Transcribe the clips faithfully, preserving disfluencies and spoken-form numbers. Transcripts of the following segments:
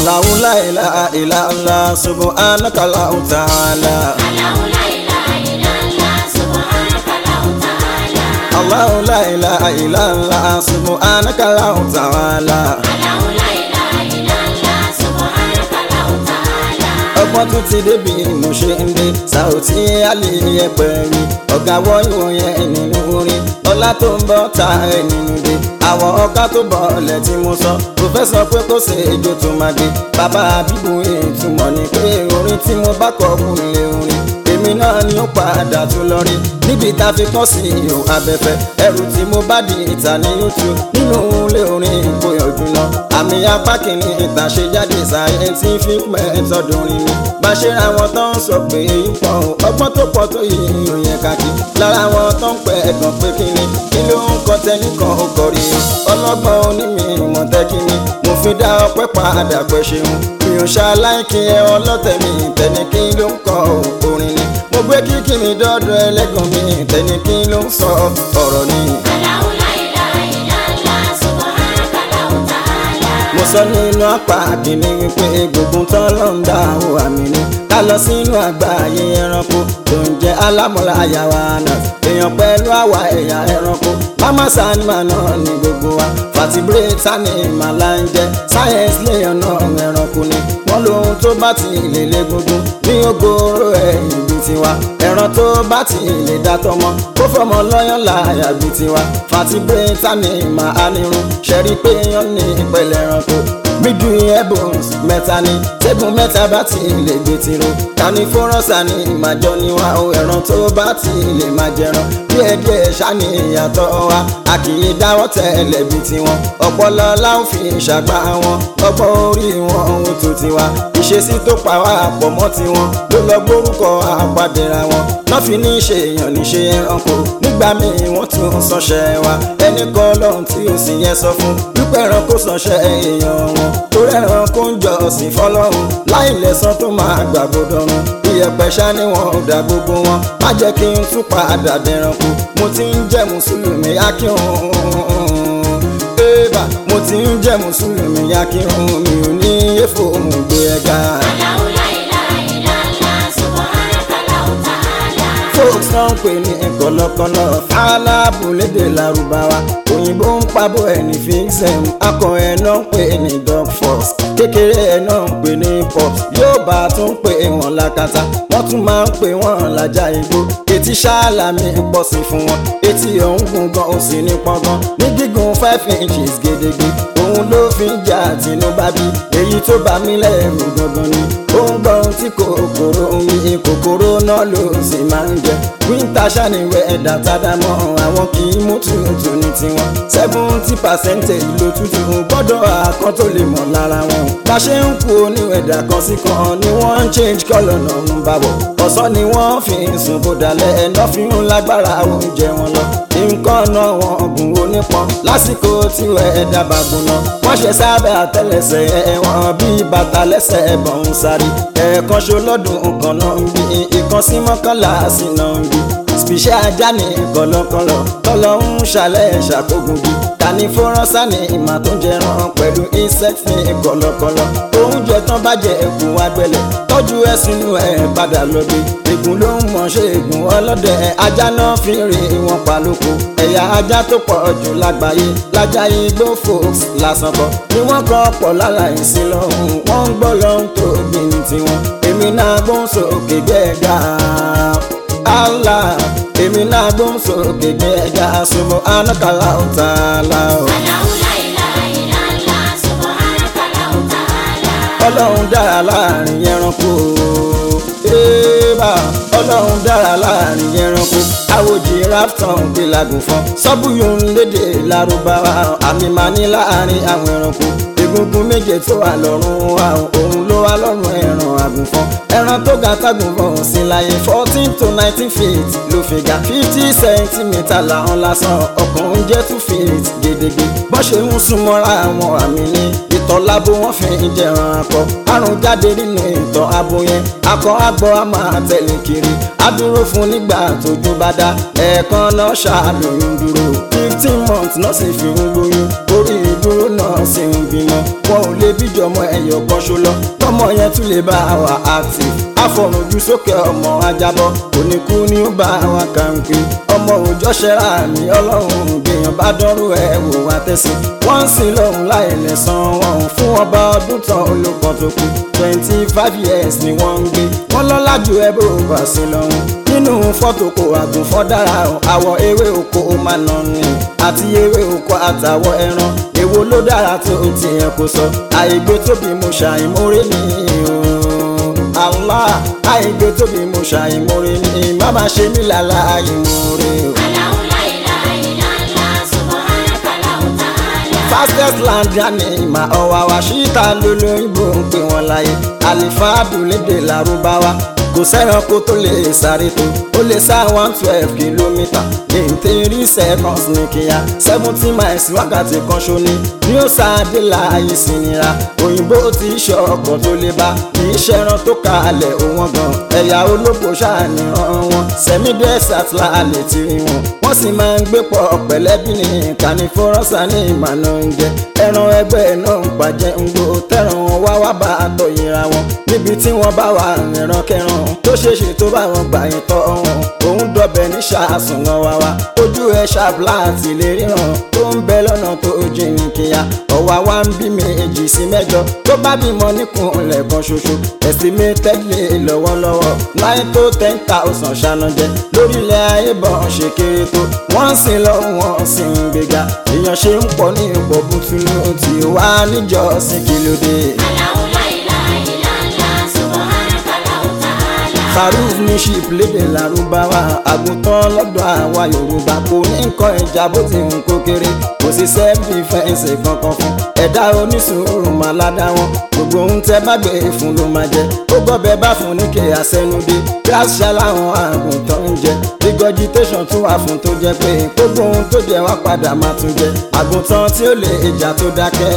Allahu la ilaha illa Allah subhanaka Allahu ta'ala. Allahu la ilaha illa Allah subhanaka Allahu ta'ala. Allahu la ilaha illa Allah subhanaka Allahu ta'ala. Allahu la ilaha illa Allah subhanaka Allahu ta'ala. Ọgbọ́n tún ti débi mo ṣe ń dé Saoty Ali ẹgbẹ̀rin ọ̀gá wọ́yún yẹn nínú orin ọlá tó ń bọ́ ta ẹ̀ nínú dé àwọn ọ̀gá tó bọ̀ọ̀lẹ̀ tí mo sọ pòfẹ́sọ̀ pé kò ṣe ejò tó máa dé bàbá bíbu ìtumọ̀ ni pé orin tí mo bá kọ kún lé orin èmi náà ni ó padà tún lọ rí níbi tá a fi kọ́ sí ihò abẹ́fẹ́ ẹrù tí mo bá di ìta ní YouTube nínú ilé orin ìkóyọ̀jú náà àmì apá kìíní ìtàn ṣe jáde scientific method orin ni bá ṣe ra wọn tó ń sọ pé ipò ọgbọ́n tó pọ̀ tó yìí ìròyìn kàkí lára wọn tó ń pẹ́ ẹ̀gàn pé kíni kí ló ń kọ́ tẹ́nìkan ó kọrí ọlọ́gbọ́n onímọ̀ tẹ́kí mi mo fi dá ọpẹ́ padà pẹ́ ṣeun mi ò ṣaláìkí ẹ ọlọ́tẹ̀ mi tẹ́ni kí ló ń kọ orin ni mo gbé kíkí mi dọ́dọ̀ ẹlẹ́gàn mi tẹ́ni kí ló ń sọ ọ̀rọ̀ ni. Allahu la ilaha illa Allah subhanaka Allahu ta'ala. mo sọ nínú apá kìíní wípé gbogbo tán ló ń dá o àmì ni ká lọ sínú àgbáyé ẹranko tó ń jẹ alámọ̀lá àyàwó àná èèyàn pẹ̀lú àwa ẹ̀yà ẹranko mama sanima náà ní gbogbo wa vertebrate animal là ń jẹ science léèyàn náà ẹranko ni wọ́n lóhun tó bá ti lè lé gbogbo ní ogoro ẹ̀yìn bíi tiwa ẹran tó bá ti lè dá tọmọ kó fọmọ lọ́yàn láyà bíi tiwa vertebrate animal anirun ṣẹ̀rí pé èèyàn ní ìpẹ̀lẹ̀ ẹranko middle bones mẹ́ta ni tẹ́gùn mẹ́ta bá ti lè gbé tiro carnivorous ni ìmàjọ ni wa o ẹran tó bá ti lè máa jẹran díẹ̀díẹ̀ ṣáni ìyàtọ̀ wa a kì í dáwọ́ tẹ́lẹ̀ bí tiwọn ọpọlọ láwọn fi ṣàgbá wọn ọgbọ́n orí wọn ohun tó tiwa ìṣesí tó pa wá pọ̀ mọ́ tiwọn ló lọ gbórúkọ àpàdéra wọn náà fi ní ṣe èèyàn ní ṣe ẹranko nígbà míì wọ́n tún sọṣẹ́ wa ẹnì kan lọ́hùn tí ó sì yẹ sọ fún wípé ẹranko sọṣẹ́ èèyàn wọn torí ẹranko ń jọ ọ̀sìn fọlọ́run láì lẹ́san tó máa gbàgbọ́dọ̀run iyẹ̀pẹ̀ ṣá ni wọn ò dá gbogbo wọn má jẹ́ kí n tún padà dẹranko mo ti ń jẹ́ mùsùlùmí akíhun ébà mo ti ń jẹ́ mùsùlùmí akíhun mi ò ní èfò òun gbé ẹ̀ga. Allahu la ilaha illa Allah subhanaka Allahu ta'ala. folks náà ń pè ní kọ̀lọ̀kọ̀lọ̀ fàlàbù lédè lárúbáwá òyìnbó ń pabọ́ ẹ̀ ní fixem akọ ẹ̀ náà ń pè ní dog force kékeré ẹ̀ náà ń pè ní pop yóò bá tún pè wọ́n lákàtà wọ́n tún máa ń pè wọ́n lájà igbó etí ṣáàlàmì pọ̀ sí fún wọn etí ọ̀hún gùn gan ó sì ní pọ́ngàn ní gígùn five inches gédégbé òun ló fi ń jà tìǹbà bí èyí tó bá mi lẹ́rù gangan ni ó ń gbọ́ ohun tí kòkòrò ń wí kòkòrò náà ló sì máa ń jẹ wíńtà ṣàníwẹ̀ ẹ̀dá tàdámọ́ àwọn kì í mú tútù ní tiwọn seventy percent ìlò tútù gbọ́dọ̀ àkọ́ tó lè mọ̀ lára wọn bá ṣe ń kú oníwẹ̀dà kan sí kan ni wọ́n ń change colour náà ń bá bọ̀ ọ̀sán ni wọ́n fi ń sùn kó dalẹ̀ ẹ̀nà fi ń lágbára oúnjẹ wọn lọ nǹkan náà wọn gùn onípọn lásìkò tí ẹ̀dá bá gbóná wọ́n ṣe sábẹ́ àtẹ́lẹsẹ̀ ẹ̀wọ̀n bíi bàtà lẹ́sẹ̀ ẹ̀bọ̀n ń sáré ẹ̀ẹ̀kan ṣo lọ́dún kan náà ń bí ìkan sí mọ́kànlá sí náà ń bí spíṣẹ́ ajá ní kọ̀lọ̀kọ̀lọ̀ tọ́lọ́ ń ṣàlẹ̀ ṣàkógun bí carnivorous ní ìmà tó ń jẹran pẹ̀lú insect ní kọ̀lọ̀kọ̀lọ̀ oúnjẹ tán bá jẹ ẹkùn agbẹ̀lẹ̀ tọ́jú ẹ sínú ẹ̀ padà lọ́dẹ ègún ló ń mọ̀ ṣe ègún ọlọ́dẹ ajá náà fi rí wọn pa lóko ẹ̀yà ajá tó pọ̀ jù lágbàáyé lájà igbó folks lásán kọ́ ni wọ́n kọ́ pọ̀ láláì sí lọ́hùn wọ́n ń gbọ́ lọ́hùn tó gbìn tiwọn èmi náà gbóhùn sókè gbẹ́gà Allah èmi náà gbóhùn sókè gbẹ́gà subhanaka Allahu ta'ala. Allahu la ilaha illa Allah subhanaka Allahu ta'ala. ọlọ́run dára láàrin ẹranko ébà ọlọ́run dára láàrin ẹranko àwòjì rafton gbé lagùnfọ́n sọ́bùyùn lédè lárúbáwá àmì máa ní láàrin àwọn ẹranko egungun méje tó wà lọ́rùn wa òun ló wà lọ́rùn ẹran àgùnfọ́n ẹran tó ga tágùnfọ́n sí láyé fourteen to nineteen feet ló fi ga fifty centimetre làwọn lásán ọkùnrin jẹ́ two feet gédégbé bọ́n ṣe ń súnmọ́ra àwọn àmì ní ìtọ̀ lábo wọ́n fi ń jẹran akọ àrùn jáde nínú ìtọ̀ abo yẹn akọ àgbọ̀ a máa tẹ̀lé kiri á dúró fún nígbà tójú bá dá ẹ̀ẹ̀kan náà ṣàlóyún dúró fifteen months náà sì fi ń lóyún orí ìdúró náà wọ́n sì ń bímọ wọn ò lè bíjọmọ ẹyọ kan ṣo lọ tọmọ yẹn tún lè bá wa active àfọ̀rùnjú sókè ọmọ ajábọ̀ oníkú ni ó bá wa kàǹpé ọmọ òòjọ́ ṣẹ́ra mi ọlọ́run gbèyàn bá dánrú ẹ̀ wò wá tẹ̀sí wọ́n ń sin lọ́hùn láì lẹ̀san wọn fún ọba ọdún tán olùkọ́ tó kù twenty five years ni wọ́n ń gbé wọ́n lọ́lá ju ẹ bó bá sí lọ́hùn nínú fọ́tò kò àgùnfọ́ dára àwọ̀ ewé oko máa nà ní àti ewé oko àtàwọ̀ ẹran èwo ló dára tó tiẹ̀ kò sọ àìgbé tóbi mo ṣàìmórè ní Allah àìgbé tóbi mo ṣàìmórè ní má má ṣe mí lálá àìmórè o. Allahu la ilaha illallah subhanaka Allahu ta'ala. Fastest land yanni ìmà ọ̀wà wá síta lólóyìnbó ń pè wọ́n láyé àlìfáàdù lédè lárúbáwá kò sẹ́ranko tó lè sáré tó ó lè sá one twelve kìlómítà ní three seconds ní kíá seventy miles wákàtí kan ṣo ní ní ó sáadé láàyè sí nira òyìnbó tí í ṣe ọkọ̀ tó lè bá kì í ṣẹran tó kalẹ̀ òwọ́n gan ẹ̀yà olóko ṣàníhàn wọn semi desert láàlẹ̀ tí rí wọn wọ́n sì máa ń gbé pọ̀ pẹ̀lẹ́bí ní kànífọ́rọ́sà ní ìmàna oúnjẹ ẹran ẹgbẹ́ náà ń pàjẹ́ ń gbó tẹ̀ràn wọn wá wá bá àtọ̀ yìra wọn níbi tí wọ́n bá wà ẹran kẹran tó ṣeéṣe tó bá wọn gbà yín tọ́ wọn òun dọ̀bẹ̀ ní ṣàásùn wọn wá wá ojú ẹ̀ ṣàbùlà àti lè ríran tó ń bẹ lọ́nà tó jìn kíá ọ̀wá wa ń bí méjì sí mẹ́jọ tó bá bímọ níkùnlẹ̀ kan ṣoṣo estimated lè lọ́wọ́lọ́wọ́ nine to ten thousand ṣànàjẹ lórílẹ̀ ayé bọ̀ ṣe kéré tó wọ́n sì lọ wọ́n sì ń gbéga èèyàn ṣe ń pọ̀ ní ipò bùtùlù tí ó wà níjọ́sìn kí ló dé. Allahu la ilaha illallah subhanaka Allahu ta'ala. Kharuf ní ṣìp lédè lárúbáwá àgùntàn lọ́dọ̀ àwa Yorùbá kò ní nǹkan ìjà bó ti ń kó kéré kò sí self defense kankan fún ẹ̀dá onísùúrù máa ládá wọn gbogbo ohun tẹ́ bá gbé fún ló máa jẹ ó gbọ́bẹ̀ bá fún ní kéèyà sẹ́nudé grass láwọn àgùntàn ń jẹ regurgitation tún wà fún tó jẹ pé gbogbo ohun tó jẹ wá padà máa tún jẹ àgùntàn tí ó lè ìjà tó dákẹ́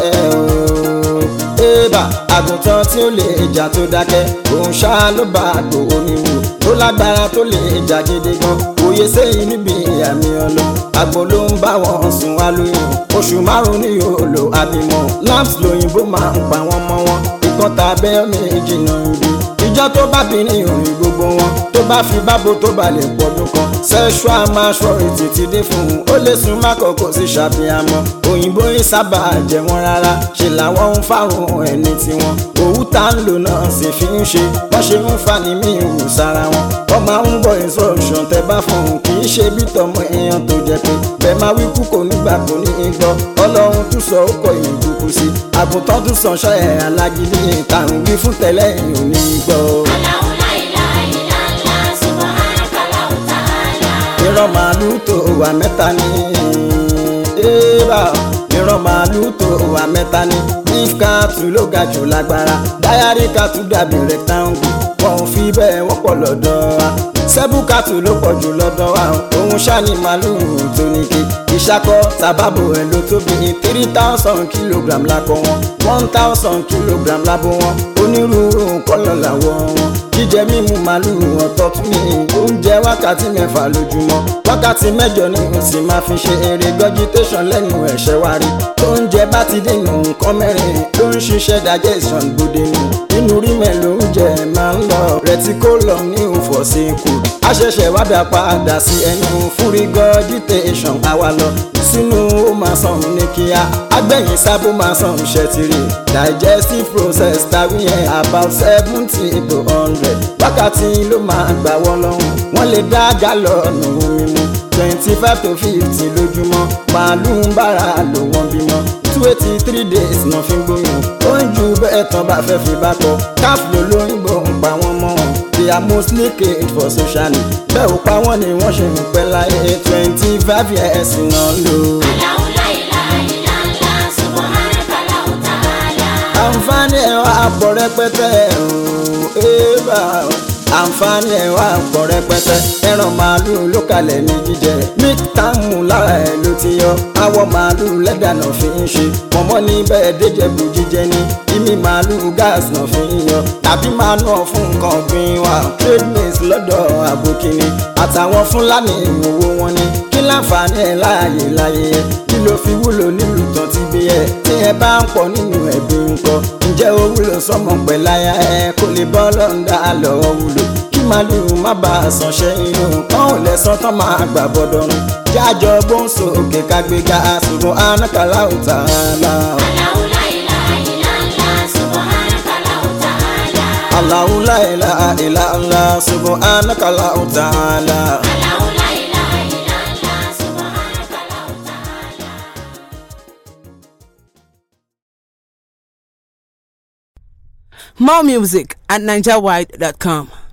ooo ébà àgùntàn tí ó lè ìjà tó dákẹ́ òun ṣáá ló bá àgbò oníwò tó lágbára tó lè ìjà gidi gan òye sẹ́yìn níbi àmì ọlọ àgbò ló ń bá wọn sùn wá lóyún oṣù márùn ní yóò lò àbímọ lamps lóyìnbó máa ń pa wọn mọ́ wọn ìkan tàbí méjì náà ń bí ìjọ tó bá bí ní orin gbogbo wọn tó bá fi bábo tó bá lè pọ̀dún kan sexual maturity ti dé fún un ó lè sún mákòókò sí ṣàfihàmọ́ òyìnbó yìí sábà jẹ wọn rárá ṣe làwọn ń fárun ẹni tiwọn òwú tá ń lò náà sì fi ń ṣe wọ́n ṣe ń fa ní mí ìwù sára wọn wọ́n máa ń gbọ́ instruction tẹ́ bá fún un kì í ṣe bí tọmọ èèyàn tó jẹ pé bẹ́ẹ̀ máa wí kú kò nígbà kò ní í gbọ́ ọlọ́run tún sọ ó kọ ìlú kúkú sí àgùntàn tún sàn ṣọ́ ẹ̀ alágídí ìtàrùn wí fún tẹ́lẹ̀ ìhùn ní í gbọ́. Allahu la ilaha illallah subhanaka Allahu ta'ala. ìran màálù tó wà mẹ́ta ní ébà ìran màálù tó wà mẹ́ta ní beef cattle ló ga jù lágbára dairy cattle dàbí rectangle wọn ò fi bẹ́ẹ̀ wọ́pọ̀ lọ́dọ̀ wa sẹ́bù cattle ló pọ̀ jù lọ́dọ̀ wa òun ṣáni màálù tó ní ké ìṣakọ tàbábò ẹ̀ ló tóbi three thousand kilogram lákọ wọn one thousand kilogram lábọ̀ wọn onírúurú kọ́lọ̀ làwọ̀ wọn jíjẹ mímu màálù ọ̀tọ̀ tún ní oúnjẹ wákàtí mẹ́fà lójúmọ́ wákàtí mẹ́jọ ni ó sì máa fi ṣe eré vegetation lẹ́nu ẹ̀ṣẹ̀ wa rí oúnjẹ bá ti dènà nǹkan mẹ́rin ló ń ṣiṣẹ́ digestion gbòde nù inú rí mẹ́lò oúnjẹ máa ń lọ reticulum ní òfòsínkù àṣẹ̀ṣẹ̀ wá dá padà sí ẹnu fún regurgitation àwa lọ sínú ó máa sàn ní kíá agbẹ̀yìn sábó máa sàn ṣẹ́tìrì digestive process tàbí ẹ̀ about seventy to hundred wákàtí ló máa gbà wọ́n lọ́hùn wọ́n lè dá gálọ̀nù omi mu twenty five to fifty lójúmọ́ màálù ń bára lò wọ́n bímọ two eighty three days náà fi ń gbóyún ó ń ju bẹ́ẹ̀ tán bá fẹ́ fi bá kọ káf ló lóyìnbó ń pa wọ́n mọ́ wọn they are mostly caged for socially bẹ́ẹ̀ ò pa wọ́n ni wọ́n ṣe ń pẹ́ láyé twenty five years náà lò. Allahu la ilaha illallah subhanaka Allahu ta'ala. àǹfààní ẹ̀ wá pọ̀ rẹpẹtẹ ooo ébà àǹfààní ẹ̀ wá pọ̀ rẹpẹtẹ ẹran màálù ló kalẹ̀ ní jíjẹ milk táàmù lára ẹ̀ ló ti yọ awọ màálù lẹ́dà náà fi ń ṣe mọ̀mọ́ ní bẹ́ẹ̀ déjẹ̀bù jíjẹ ní ìmí màálù gas náà fi ń yọ tàbí máa nà fún nǹkan ọ̀gbìn wa trade maize lọ́dọ̀ àbòkìní àtàwọn fúlàní owó wọn ní kí láǹfààní ẹ̀ láàyè láyé ẹ̀ kí ló fi wúlò nílùú tán ti bí ẹ tí ẹ bá ń pọ̀ nínú ẹbí ń pọ̀ ǹjẹ́ ó wúlò sọ́mọ pẹ̀láyà ẹ kó lè bọ́ lọ́ńdà lọ́wọ́ wúlò kí màlúù má bàa sàn ṣe inú kán ò lẹ́sàn tán máa gbà bọ́dọ̀rùn jájọ gbóǹsò òkè kágbéga subhanaka Allahu ta'ala. Allahu la ilaha illa Allah subhanaka Allahu ta'ala. More music at niger wide dot com.